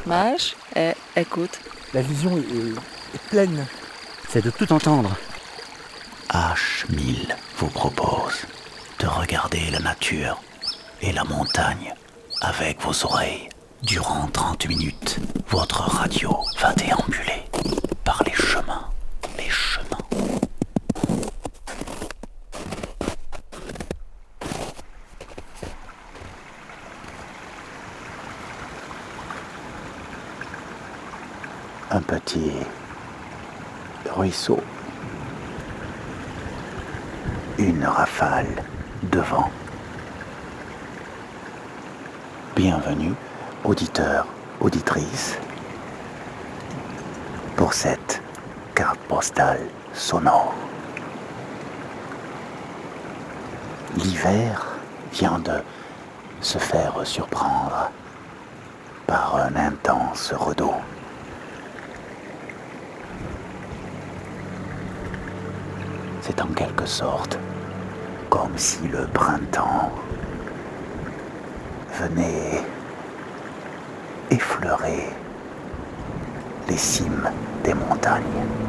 Mage, écoute. La vision est pleine. C'est de tout entendre. H1000 vous propose de regarder la nature et la montagne avec vos oreilles. Durant 30 minutes, votre radio va déambuler par les chemins. Un petit ruisseau, une rafale de vent. Bienvenue, auditeurs, auditrices, pour cette carte postale sonore. L'hiver vient de se faire surprendre par un intense redout. C'est en quelque sorte comme si le printemps venait effleurer les cimes des montagnes.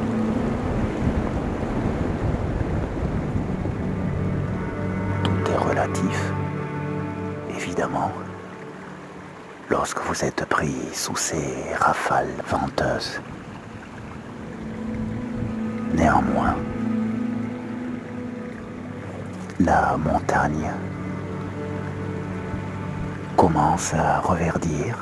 Tout est relatif, évidemment, lorsque vous êtes pris sous ces rafales venteuses. Néanmoins, la montagne commence à reverdir,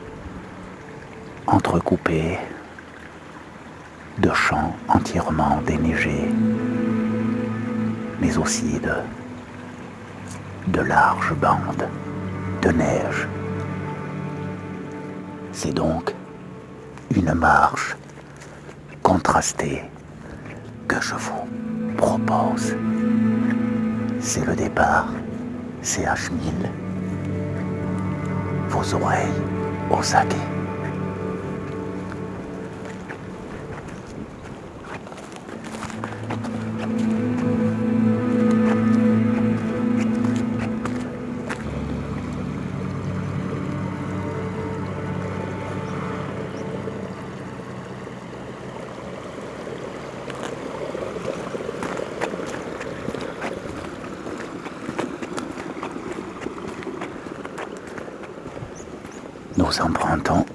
entrecoupée de champs entièrement déneigés, mais aussi de larges bandes de neige. C'est donc une marche contrastée que je vous propose. C'est le départ, c'est H1000, vos oreilles au saké. Nous empruntons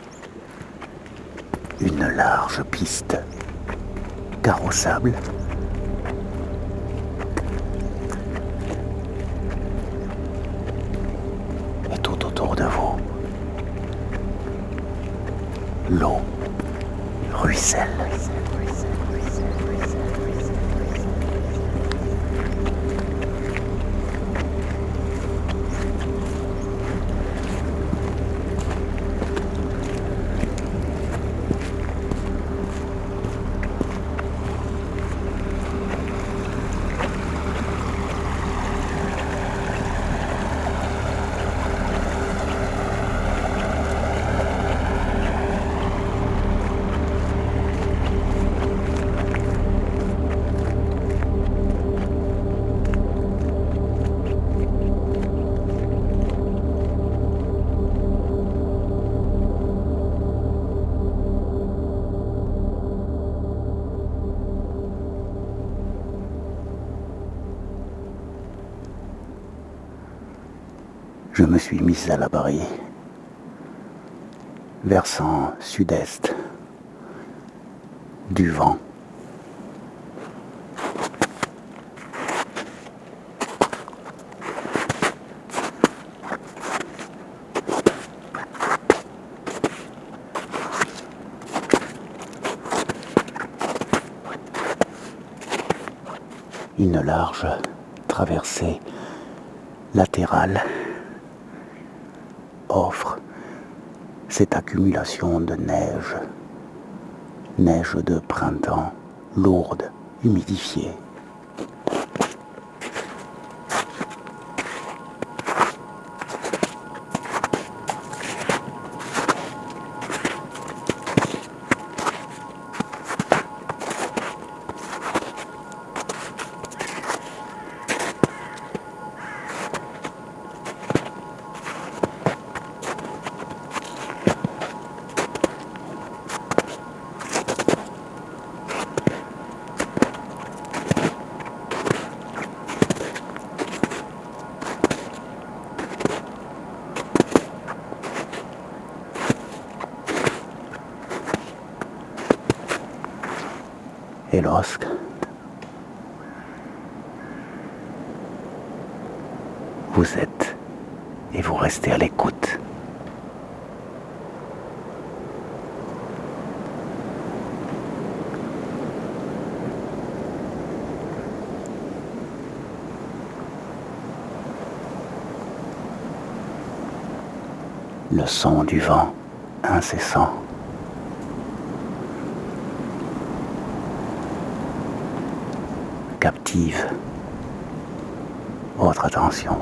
une large piste carrossable et tout autour de vous, l'eau ruisselle. Je me suis mis à l'abri, versant sud-est du vent. Une large traversée latérale offre cette accumulation de neige de printemps, lourde, humidifiée. Et lorsque vous êtes et vous restez à l'écoute, le son du vent incessant captive votre attention.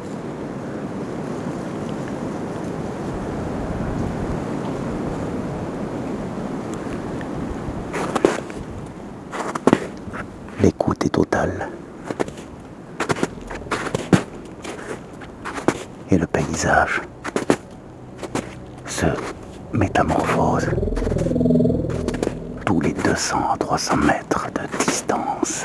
L'écoute est totale. Et le paysage se métamorphose tous les 200 à 300 mètres de distance.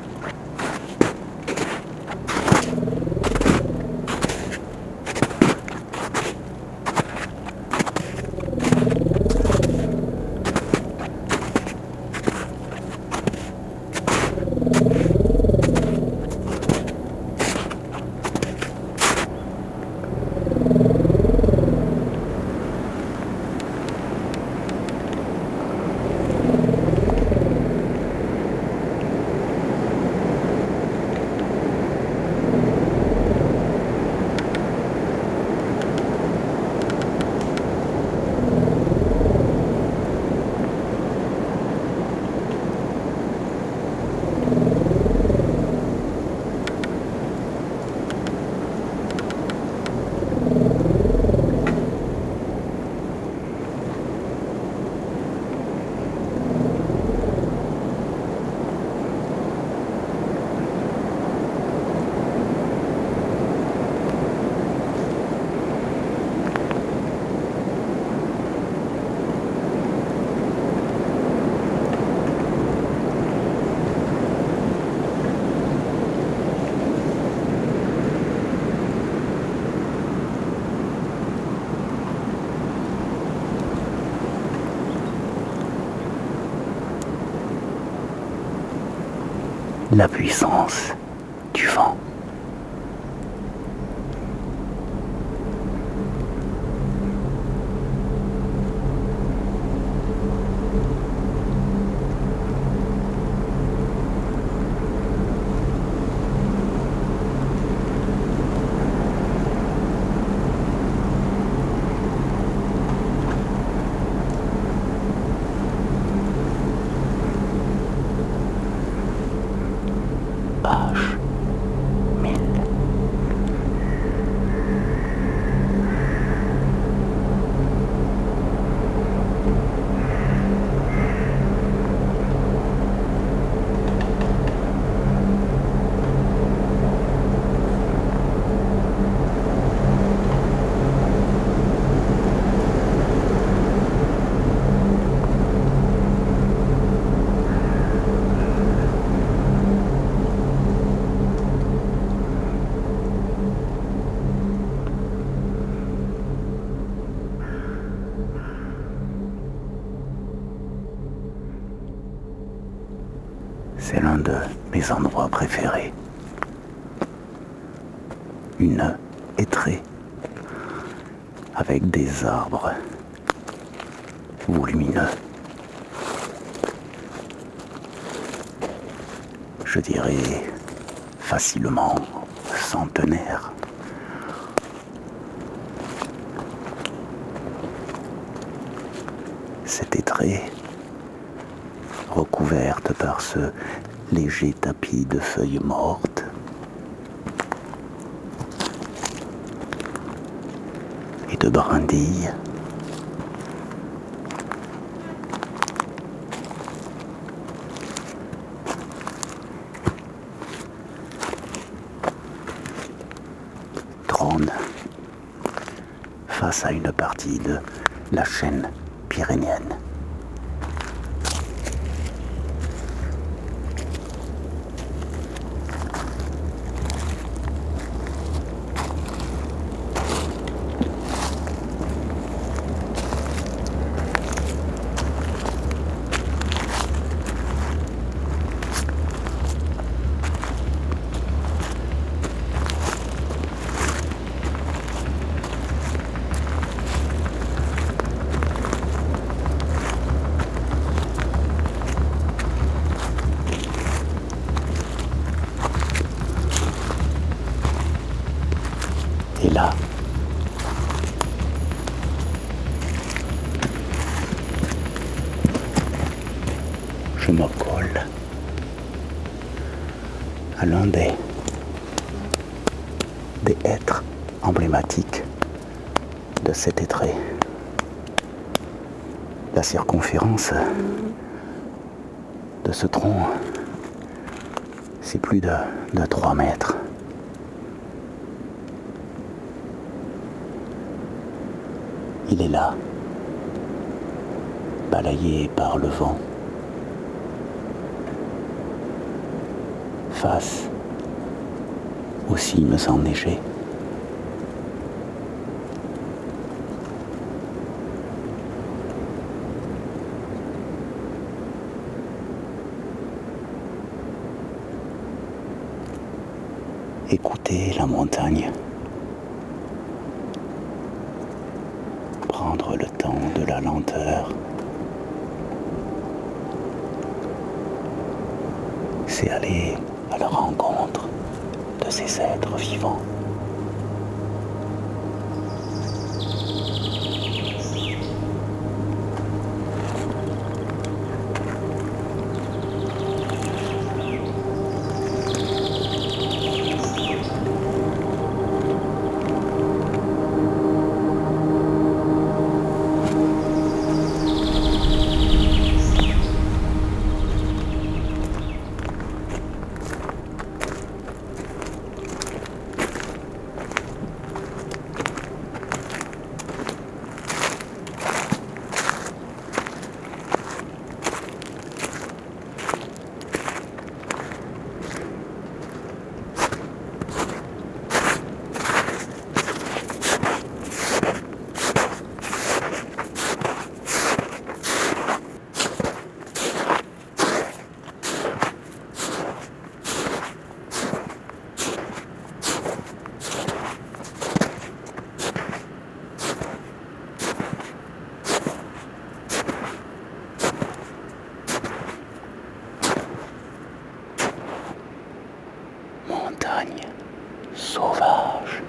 La puissance du vent. Page 1000. C'est l'un de mes endroits préférés. Une hêtraie avec des arbres volumineux. Je dirais facilement centenaire. Cette hêtraie, recouverte par ce léger tapis de feuilles mortes, et de brindilles, trône face à une partie de la chaîne pyrénéenne. je me colle à l'un des êtres emblématiques de cet étrait. La circonférence de ce tronc, c'est plus de 3 mètres. Il est là, balayé par le vent, face aux cimes enneigées. Écoutez la montagne, prendre le temps de la lenteur, c'est aller à la rencontre de ces êtres vivants. Montagne sauvage.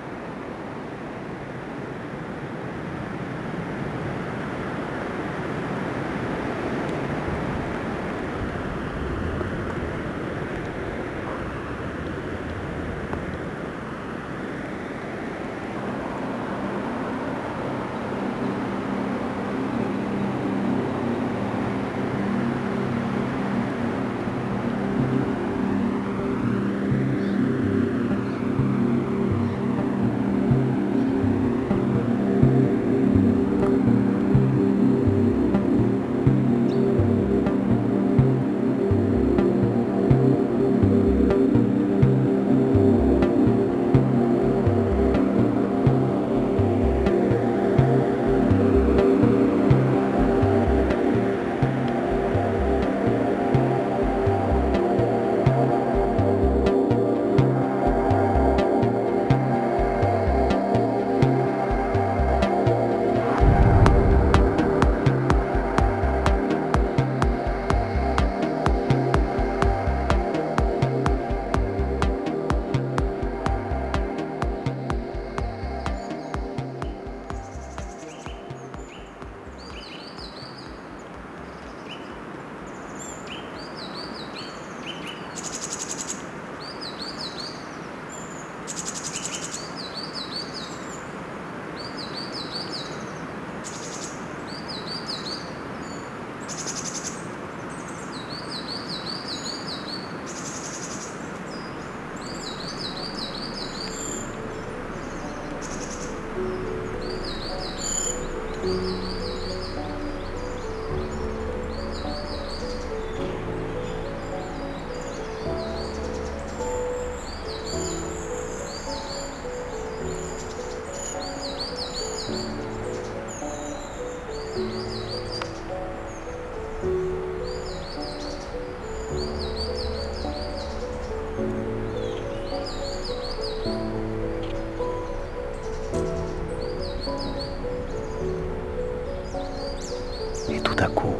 Et tout à coup,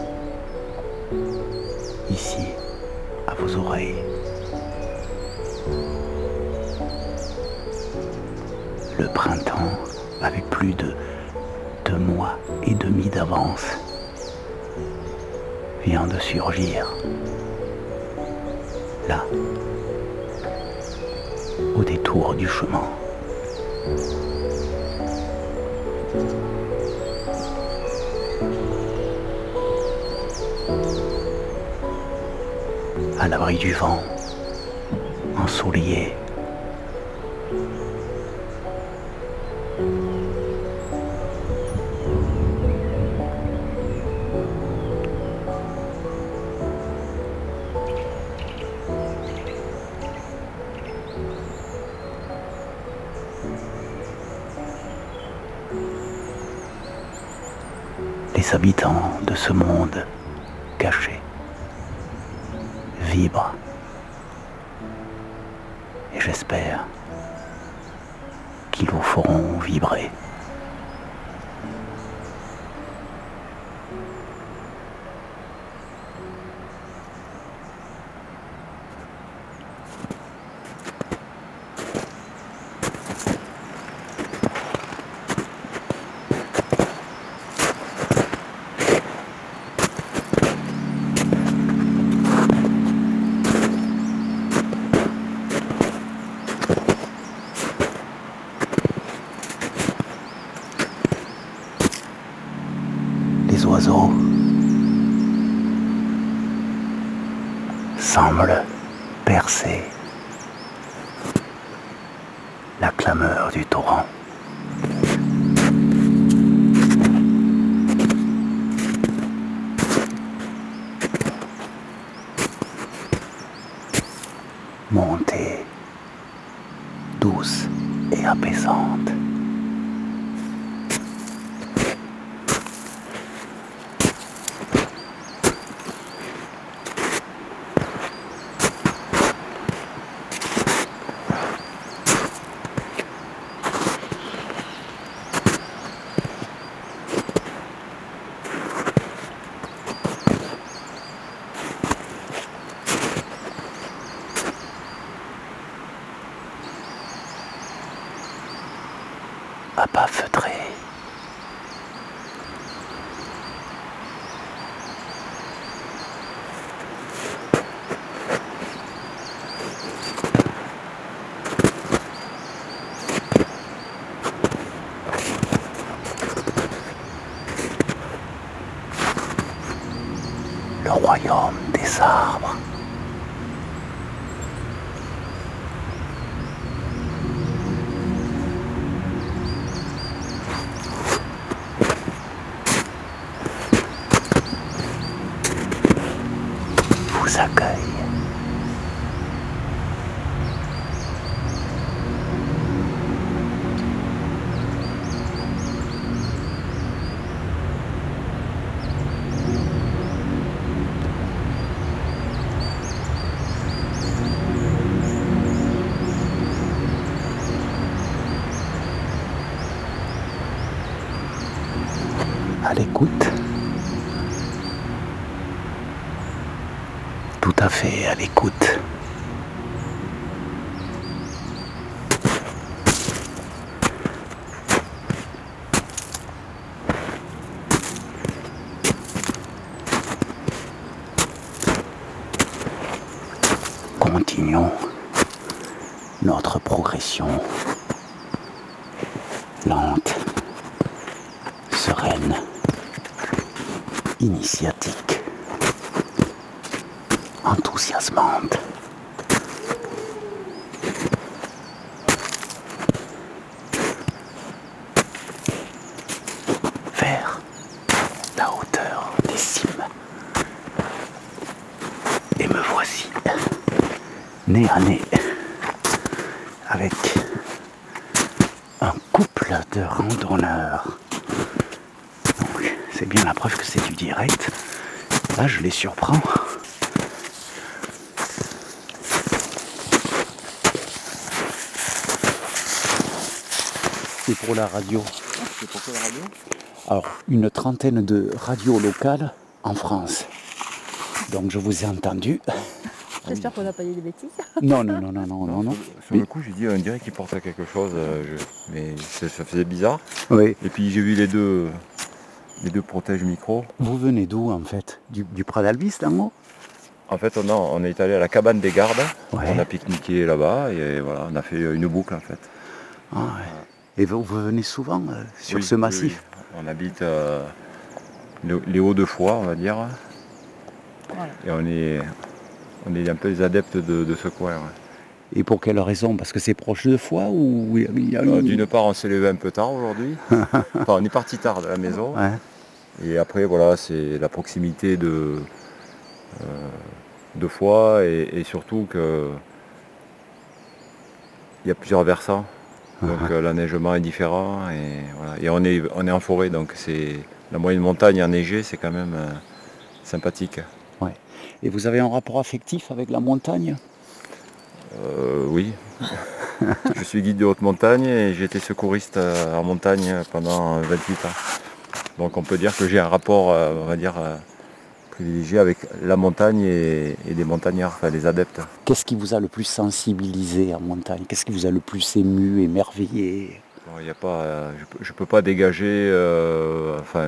ici, à vos oreilles, le printemps, avec plus de 2 mois et demi d'avance, vient de surgir. Là, au détour du chemin. À l'abri du vent, ensoleillé. Les habitants de ce monde caché vibrent. Et j'espère qu'ils vous feront vibrer. Les oiseaux semblent percer la clameur du torrent. Montée douce et apaisante. À pas feutré. Le royaume des arbres. Vous accueille. À l'écoute. Tout à fait à l'écoute. Continuons notre progression lente, sereine, initiatique, enthousiasmante. Vers la hauteur des cimes. Et me voici, nez à nez, avec un couple de randonneurs. Donc, c'est bien la preuve que c'est du direct. Là, je les surprends. C'est pour la radio. C'est pour quelle radio? Alors, une trentaine de radios locales en France. Donc, je vous ai entendu. J'espère qu'on n'a pas dit des bêtises. Non. Sur le coup, j'ai dit, on dirait qu'il portait quelque chose, mais ça faisait bizarre. Oui. Et puis j'ai vu les deux les deux protèges micro. Vous venez d'où en fait? Du Prat d'Albis d'en haut? En fait, on est allé à la cabane des gardes. Ouais. On a pique-niqué là-bas et voilà, on a fait une boucle en fait. Ah, ouais. Et vous venez souvent sur Oui, ce massif? oui, oui. On habite les Hauts-de-Foix, on va dire. Voilà. Et on est un peu les adeptes de ce coin. Ouais. Et pour quelle raison? Parce que c'est proche de Foix ou il y a D'une part, on s'est levé un peu tard aujourd'hui. Enfin, on est parti tard de la maison. Ouais. Et après, voilà, c'est la proximité de Foix et surtout que il y a plusieurs versants. Donc l'enneigement est différent et, voilà. Et on est en forêt, donc c'est la moyenne montagne enneigée, c'est quand même sympathique. Ouais. Et vous avez un rapport affectif avec la montagne? Oui. Je suis guide de haute montagne et j'ai été secouriste en montagne pendant 28 ans. Donc on peut dire que j'ai un rapport, on va dire, privilégié avec la montagne et les montagnards, enfin les adeptes. Qu'est-ce qui vous a le plus sensibilisé en montagne? Qu'est-ce qui vous a le plus ému, émerveillé? Bon, y a pas, je peux pas dégager enfin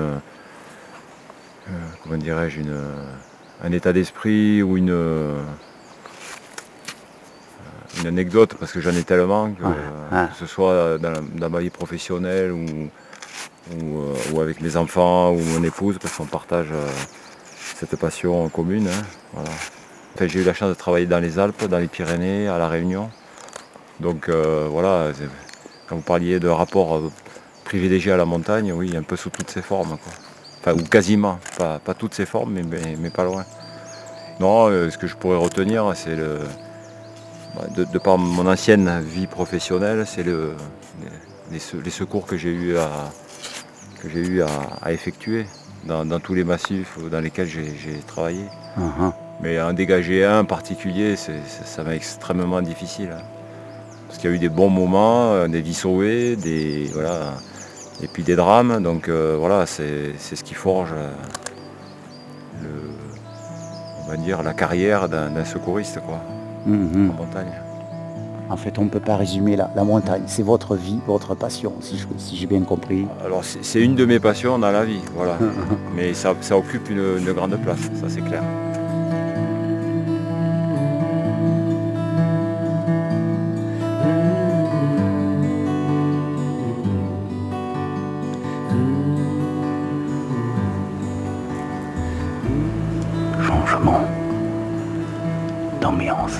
comment dirais-je, un état d'esprit ou une anecdote, parce que j'en ai tellement que, que ce soit dans ma vie professionnelle ou avec mes enfants ou mon épouse, parce qu'on partage cette passion commune. Hein, voilà. Enfin, j'ai eu la chance de travailler dans les Alpes, dans les Pyrénées, à La Réunion. Donc voilà, quand vous parliez de rapport privilégié à la montagne, oui, un peu sous toutes ses formes, quoi. Enfin, ou quasiment, pas toutes ses formes, mais pas loin. Non, ce que je pourrais retenir, c'est de par mon ancienne vie professionnelle, c'est les secours que j'ai eu à effectuer dans tous les massifs dans lesquels j'ai travaillé. Mais en dégager un en particulier, ça m'est extrêmement difficile. Hein. Parce qu'il y a eu des bons moments, des vies sauvées, voilà, et puis des drames. Donc voilà, c'est ce qui forge on va dire, la carrière d'un secouriste, quoi, en montagne. En fait, on ne peut pas résumer la montagne. C'est votre vie, votre passion, si j'ai bien compris. Alors c'est une de mes passions dans la vie, voilà. Mais ça occupe une grande place, ça c'est clair. Changement d'ambiance.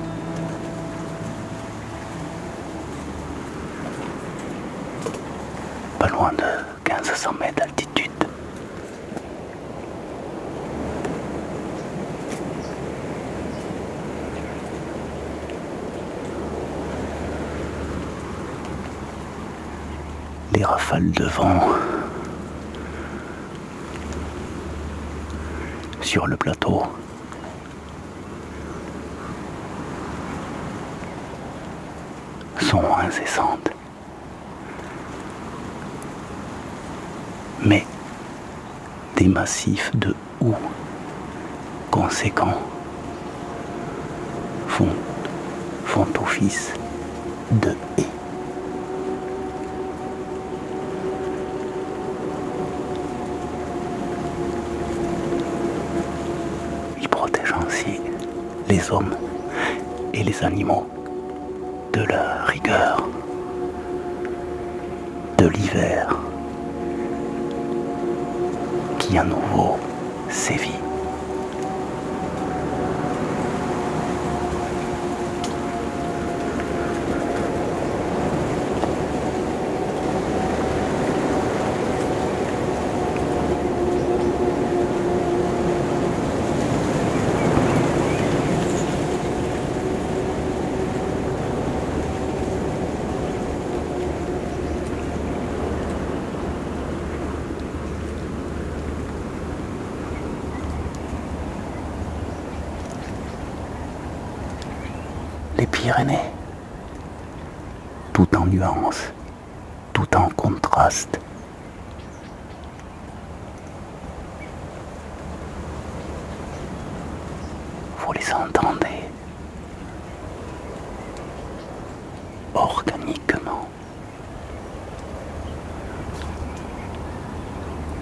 Pas loin de 1500 mètres d'altitude. Les rafales de vent sur le plateau sont incessantes. Mais des massifs de houx conséquents font office de haies. Ils protègent ainsi les hommes et les animaux de la rigueur, de l'hiver qui à nouveau sévit. Les Pyrénées, tout en nuances, tout en contraste. Vous les entendez organiquement.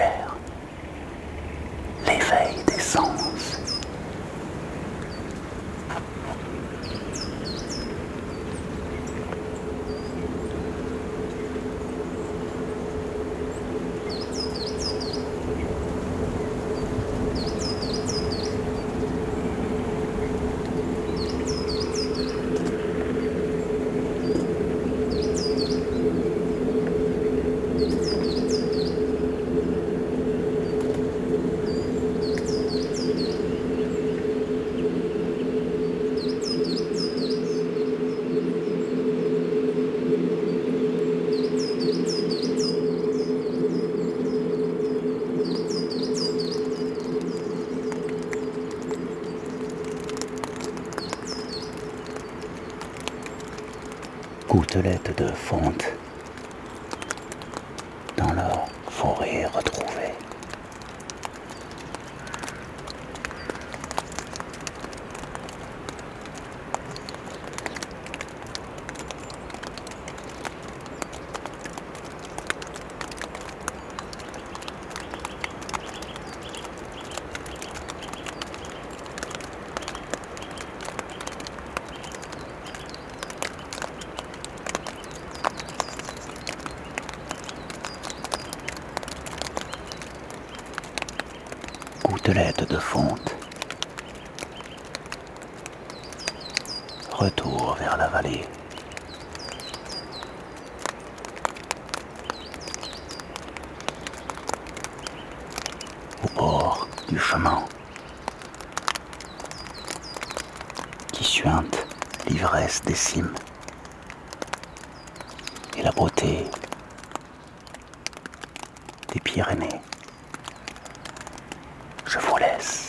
chair, l'éveil des sens. Gouttelettes de fonte dans leur forêt retrouvée. Gouttelettes de fonte. Retour vers la vallée. Au bord du chemin qui suinte l'ivresse des cimes et la beauté des Pyrénées. Je vous laisse.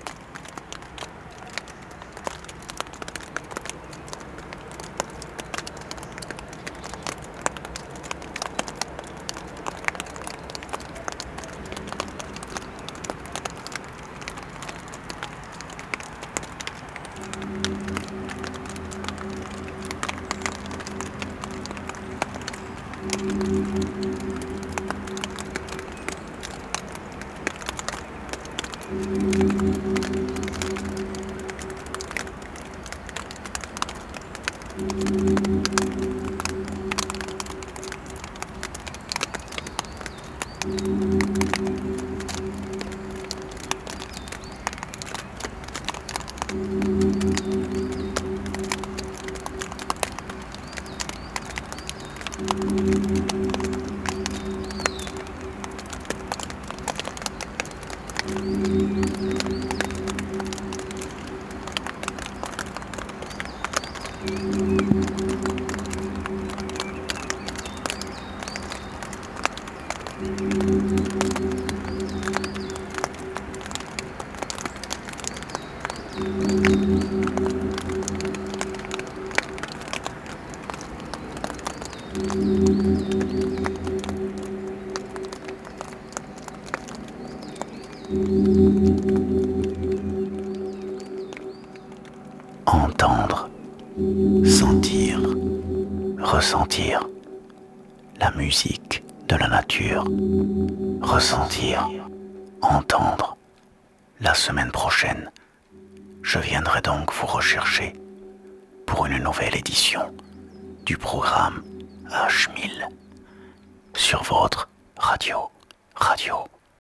Entendre, sentir, ressentir la musique de la nature, ressentir, entendre. La semaine prochaine, je viendrai donc vous rechercher pour une nouvelle édition du programme H1000 sur votre radio